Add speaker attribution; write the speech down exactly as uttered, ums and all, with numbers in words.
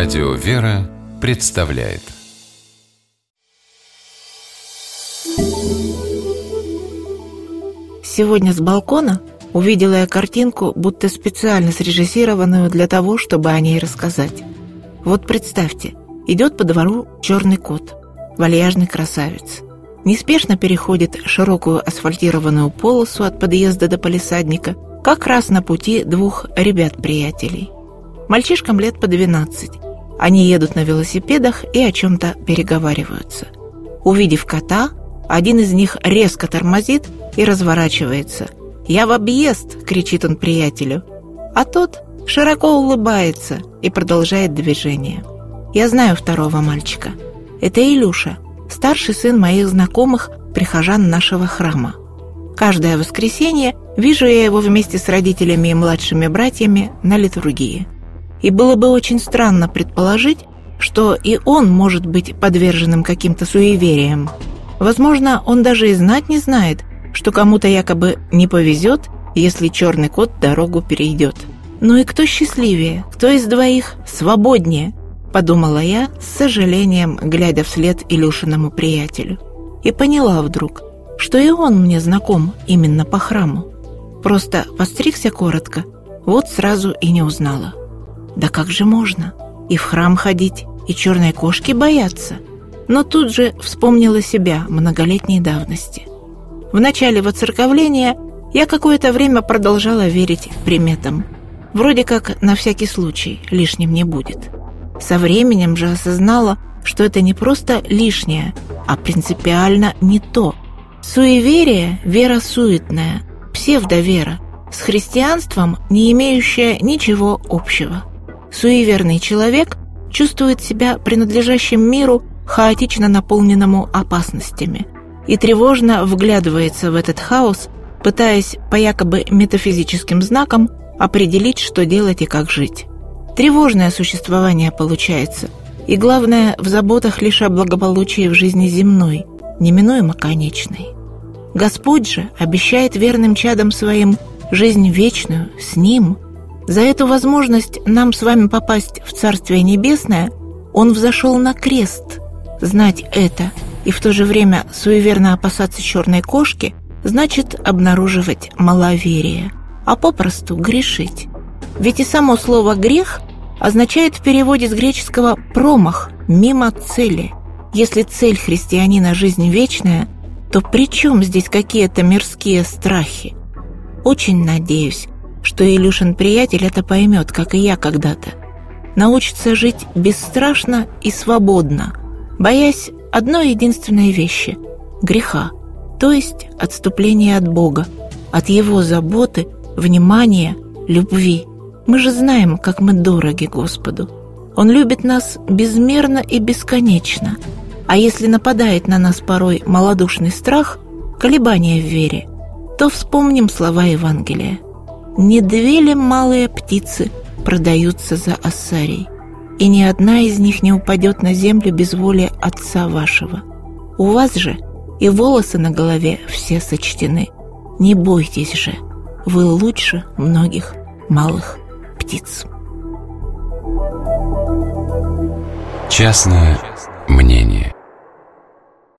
Speaker 1: Радио «Вера» представляет.
Speaker 2: Сегодня с балкона увидела я картинку, будто специально срежиссированную для того, чтобы о ней рассказать. Вот представьте, идет по двору черный кот, вальяжный красавец. Неспешно переходит широкую асфальтированную полосу от подъезда до палисадника, как раз на пути двух ребят-приятелей. Мальчишкам лет по двенадцать. Они едут на велосипедах и о чем-то переговариваются. Увидев кота, один из них резко тормозит и разворачивается. «Я в объезд!» — кричит он приятелю. А тот широко улыбается и продолжает движение. Я знаю второго мальчика. Это Илюша, старший сын моих знакомых, прихожан нашего храма. Каждое воскресенье вижу я его вместе с родителями и младшими братьями на литургии. И было бы очень странно предположить, что и он может быть подверженным каким-то суевериям. Возможно, он даже и знать не знает, что кому-то якобы не повезет, если черный кот дорогу перейдет. Ну и кто счастливее, кто из двоих свободнее, подумала я с сожалением, глядя вслед Илюшиному приятелю. И поняла вдруг, что и он мне знаком именно по храму. Просто постригся коротко, вот сразу и не узнала. Да как же можно? И в храм ходить, и черной кошки бояться? Но тут же вспомнила себя многолетней давности. В начале воцерковления я какое-то время продолжала верить приметам. Вроде как на всякий случай, лишним не будет. Со временем же осознала, что это не просто лишнее, а принципиально не то. Суеверие – вера суетная, псевдовера, с христианством не имеющая ничего общего. Суеверный человек чувствует себя принадлежащим миру, хаотично наполненному опасностями, и тревожно вглядывается в этот хаос, пытаясь по якобы метафизическим знакам определить, что делать и как жить. Тревожное существование получается, и главное, в заботах лишь о благополучии в жизни земной, неминуемо конечной. Господь же обещает верным чадам своим жизнь вечную с Ним. За эту возможность нам с вами попасть в Царствие Небесное Он взошел на крест. Знать это и в то же время суеверно опасаться черной кошки значит обнаруживать маловерие, а попросту грешить. Ведь и само слово «грех» означает в переводе с греческого «промах», «мимо цели». Если цель христианина – жизнь вечная, то при чем здесь какие-то мирские страхи? Очень надеюсь, что Илюшин приятель это поймет, как и я когда-то. Научится жить бесстрашно и свободно, боясь одной единственной вещи – греха, то есть отступления от Бога, от Его заботы, внимания, любви. Мы же знаем, как мы дороги Господу. Он любит нас безмерно и бесконечно. А если нападает на нас порой малодушный страх, колебания в вере, то вспомним слова Евангелия. «Не две ли малые птицы продаются за ассарий, и ни одна из них не упадет на землю без воли Отца вашего? У вас же и волосы на голове все сочтены. Не бойтесь же, вы лучше многих малых птиц».
Speaker 1: Частная